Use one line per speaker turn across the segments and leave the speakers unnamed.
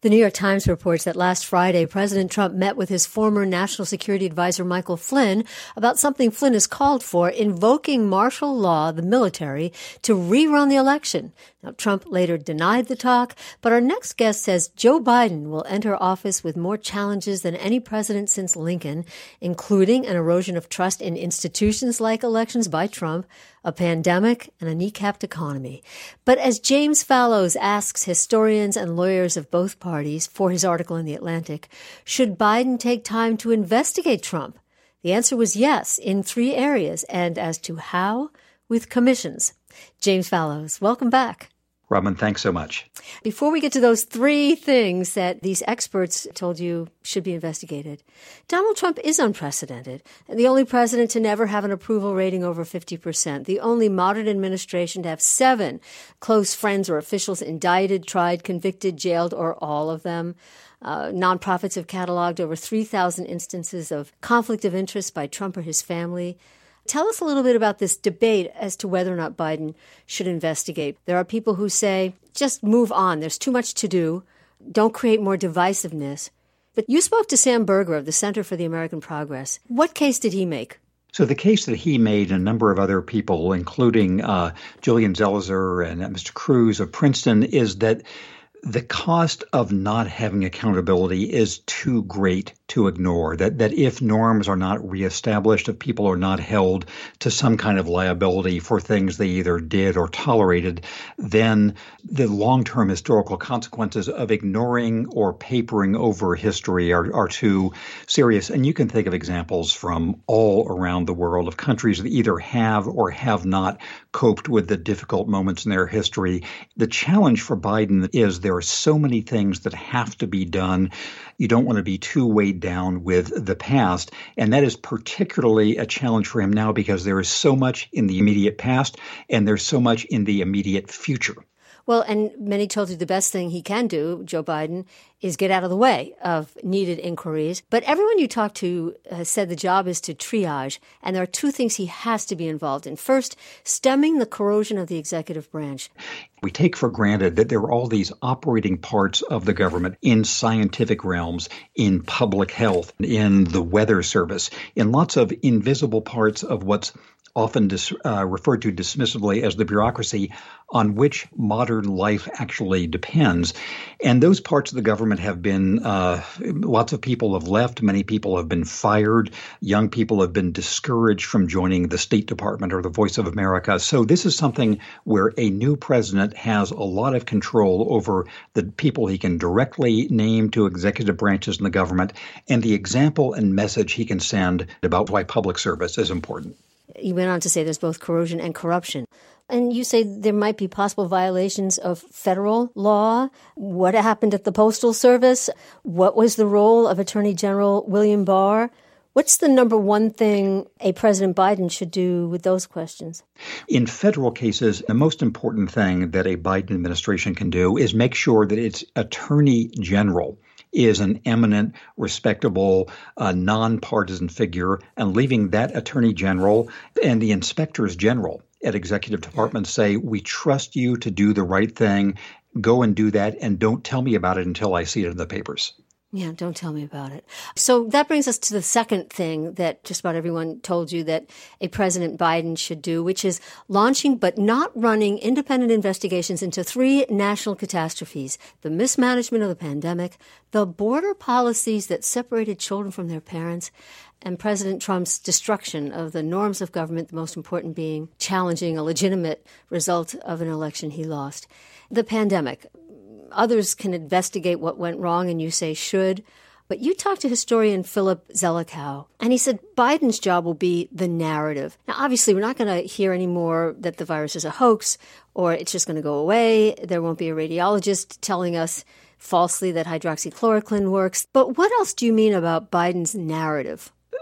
The New York Times reports that last Friday, President Trump met with his former National Security Advisor Michael Flynn about something Flynn has called for, invoking martial law, the military, to rerun the election. Now, Trump later denied the talk, but our next guest says Joe Biden will enter office with more challenges than any president since Lincoln, including an erosion of trust in institutions like elections by Trump, a pandemic, and a kneecapped economy. But as James Fallows asks historians and lawyers of both parties for his article in The Atlantic, should Biden take time to investigate Trump? The answer was yes, in 3 areas, and as to how, with commissions. James Fallows, welcome back.
Robin, thanks so much.
Before we get to those 3 things that these experts told you should be investigated, Donald Trump is unprecedented. The only president to never have an approval rating over 50%. The only modern administration to have 7 close friends or officials indicted, tried, convicted, jailed, or all of them. Nonprofits have cataloged over 3,000 instances of conflict of interest by Trump or his family. Tell us a little bit about this debate as to whether or not Biden should investigate. There are people who say, just move on. There's too much to do. Don't create more divisiveness. But you spoke to Sam Berger of the Center for the American Progress. What case did he make?
So the case that he made and a number of other people, including Julian Zelizer and Mr. Cruz of Princeton, is that the cost of not having accountability is too great to ignore, that if norms are not reestablished, if people are not held to some kind of liability for things they either did or tolerated, then the long-term historical consequences of ignoring or papering over history are too serious. And you can think of examples from all around the world of countries that either have or have not coped with the difficult moments in their history. The challenge for Biden is there are so many things that have to be done. You don't want to be too weighed down with the past. And that is particularly a challenge for him now because there is so much in the immediate past and there's so much in the immediate future.
Well, and many told you the best thing he can do, Joe Biden, is get out of the way of needed inquiries. But everyone you talked to said the job is to triage. And there are 2 things he has to be involved in. First, stemming the corrosion of the executive branch.
We take for granted that there are all these operating parts of the government in scientific realms, in public health, in the weather service, in lots of invisible parts of what's often referred to dismissively as the bureaucracy on which modern life actually depends. And those parts of the government have been, lots of people have left, many people have been fired, young people have been discouraged from joining the State Department or the Voice of America. So this is something where a new president has a lot of control over the people he can directly name to executive branches in the government and the example and message he can send about why public service is important.
You went on to say there's both corrosion and corruption. And you say there might be possible violations of federal law. What happened at the Postal Service? What was the role of Attorney General William Barr? What's the number one thing a President Biden should do with those questions?
In federal cases, the most important thing that a Biden administration can do is make sure that its Attorney General is an eminent, respectable, nonpartisan figure, and leaving that Attorney General and the Inspectors General at executive departments say, we trust you to do the right thing, go and do that, and don't tell me about it until I see it in the papers.
Yeah, don't tell me about it. So that brings us to the second thing that just about everyone told you that a President Biden should do, which is launching but not running independent investigations into 3 national catastrophes: the mismanagement of the pandemic, the border policies that separated children from their parents, and President Trump's destruction of the norms of government, the most important being challenging a legitimate result of an election he lost. The pandemic. Others can investigate what went wrong, and you say should. But you talked to historian Philip Zelikow, and he said Biden's job will be the narrative. Now, obviously, we're not going to hear anymore that the virus is a hoax or it's just going to go away. There won't be a radiologist telling us falsely that hydroxychloroquine works. But what else do you mean about Biden's narrative?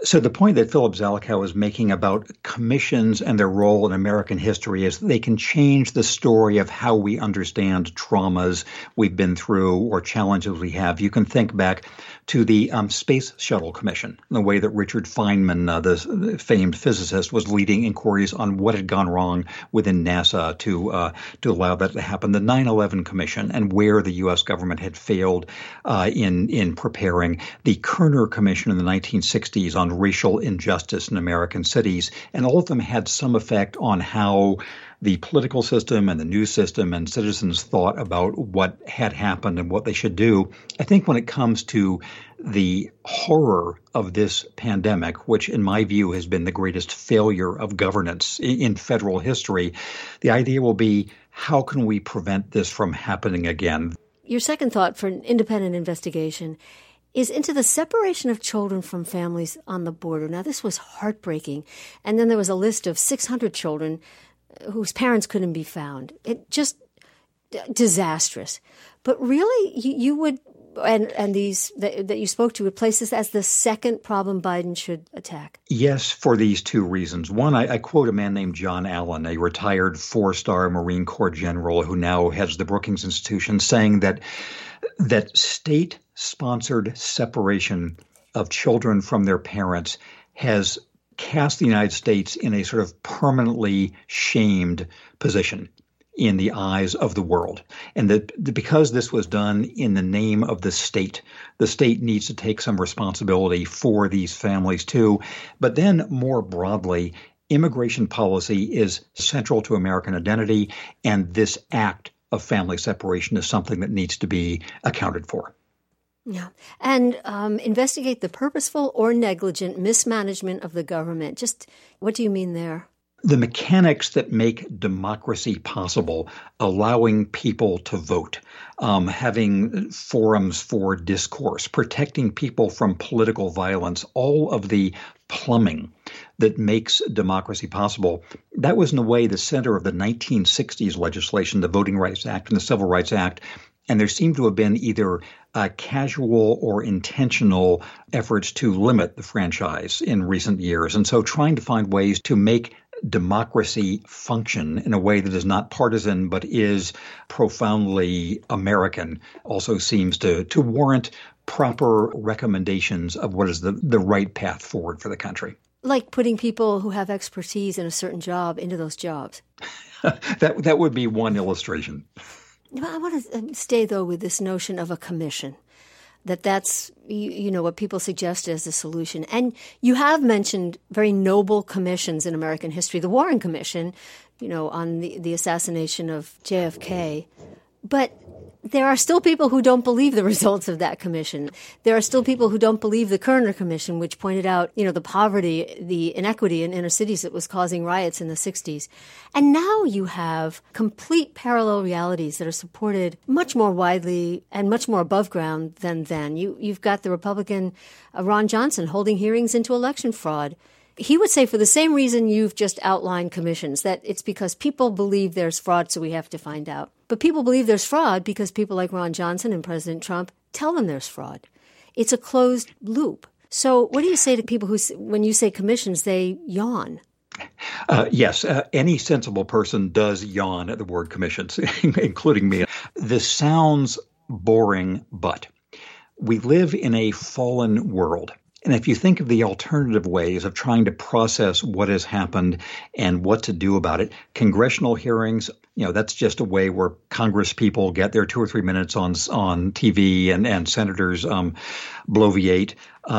So the point that Philip Zelikow is making about commissions and their role in American history is they can change the story of how we understand traumas we've been through or challenges we have. You can think back to the Space Shuttle Commission, the way that Richard Feynman, the famed physicist, was leading inquiries on what had gone wrong within NASA to allow that to happen. The 9/11 Commission and where the U.S. government had failed in preparing. The Kerner Commission in the 1960s on racial injustice in American cities, and all of them had some effect on how the political system and the news system and citizens thought about what had happened and what they should do. I think when it comes to the horror of this pandemic, which in my view has been the greatest failure of governance in federal history, the idea will be, how can we prevent this from happening again?
Your second thought for an independent investigation is into the separation of children from families on the border. Now, this was heartbreaking. And then there was a list of 600 children whose parents couldn't be found. It just disastrous. But really, you would, and these that you spoke to, would place this as the second problem Biden should attack.
Yes, for these two reasons. One, I quote a man named John Allen, a retired 4-star Marine Corps general who now heads the Brookings Institution, saying that state-sponsored separation of children from their parents has cast the United States in a sort of permanently shamed position in the eyes of the world. And that because this was done in the name of the state needs to take some responsibility for these families too. But then more broadly, immigration policy is central to American identity, and this act of family separation is something that needs to be accounted for.
Yeah. And investigate the purposeful or negligent mismanagement of the government. Just what do you mean there?
The mechanics that make democracy possible, allowing people to vote, having forums for discourse, protecting people from political violence, all of the plumbing that makes democracy possible. That was in a way the center of the 1960s legislation, the Voting Rights Act and the Civil Rights Act. And there seemed to have been either casual or intentional efforts to limit the franchise in recent years. And so trying to find ways to make democracy function in a way that is not partisan but is profoundly American also seems to warrant proper recommendations of what is the right path forward for the country.
Like putting people who have expertise in a certain job into those jobs.
That would be one illustration.
I want to stay, though, with this notion of a commission, that's what people suggest as the solution. And you have mentioned very noble commissions in American history, the Warren Commission, on the assassination of JFK. But there are still people who don't believe the results of that commission. There are still people who don't believe the Kerner Commission, which pointed out, the poverty, the inequity in inner cities that was causing riots in the 60s. And now you have complete parallel realities that are supported much more widely and much more above ground than then. You've got the Republican Ron Johnson holding hearings into election fraud. He would say for the same reason you've just outlined commissions, that it's because people believe there's fraud, so we have to find out. But people believe there's fraud because people like Ron Johnson and President Trump tell them there's fraud. It's a closed loop. So what do you say to people who, when you say commissions, they yawn?
Yes, any sensible person does yawn at the word commissions, including me. This sounds boring, but we live in a fallen world. And if you think of the alternative ways of trying to process what has happened and what to do about it, congressional hearings, that's just a way where Congress people get their 2 or 3 minutes on TV and senators bloviate.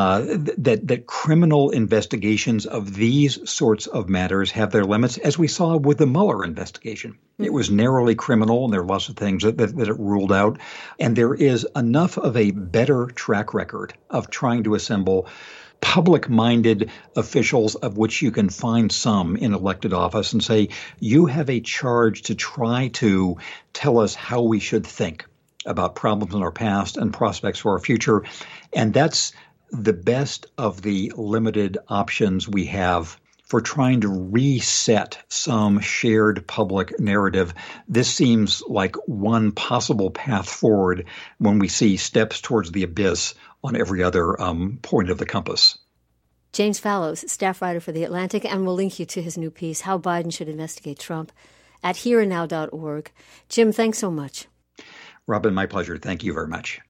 That criminal investigations of these sorts of matters have their limits, as we saw with the Mueller investigation. It was narrowly criminal, and there are lots of things that it ruled out. And there is enough of a better track record of trying to assemble public-minded officials, of which you can find some in elected office, and say, you have a charge to try to tell us how we should think about problems in our past and prospects for our future. And that's the best of the limited options we have for trying to reset some shared public narrative. This seems like one possible path forward when we see steps towards the abyss on every other point of the compass.
James Fallows, staff writer for The Atlantic, and we'll link you to his new piece, How Biden Should Investigate Trump, at hereandnow.org. Jim, thanks so much.
Robin, my pleasure. Thank you very much.